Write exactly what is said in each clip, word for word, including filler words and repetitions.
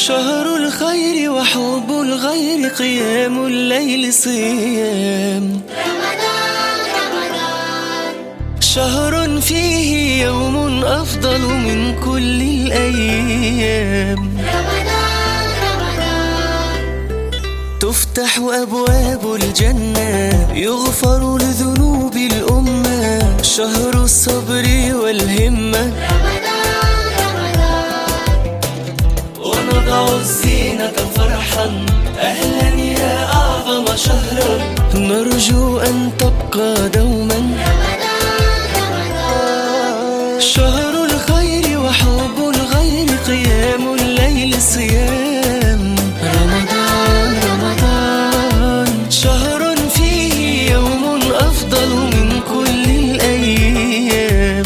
شهر الخير وحب الغير، قيام الليل صيام رمضان رمضان. شهر فيه يوم أفضل من كل الأيام. رمضان رمضان. تفتح أبواب الجنة، يغفر لذنوب الأمة، شهر الصبر والهمة. رمضان رمضان. ونضع الزينة فرحا، أهلا يا أعظم شهرا، نرجو أن تبقى دوما. رمضان رمضان. شهر الخير وحب الغير، قيام الليل صيام رمضان رمضان. شهر فيه يوم أفضل من كل الأيام.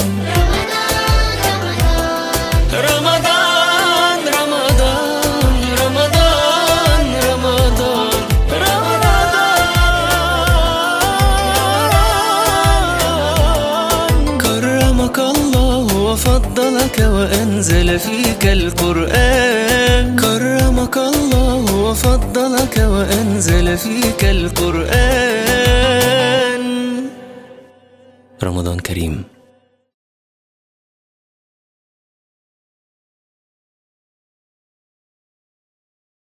رمضان رمضان رمضان رمضان رمضان. كرمك الله وفضلك وأنزل فيك القرآن. كرمك الله وفضلك وأنزل فيك القرآن. رمضان كريم.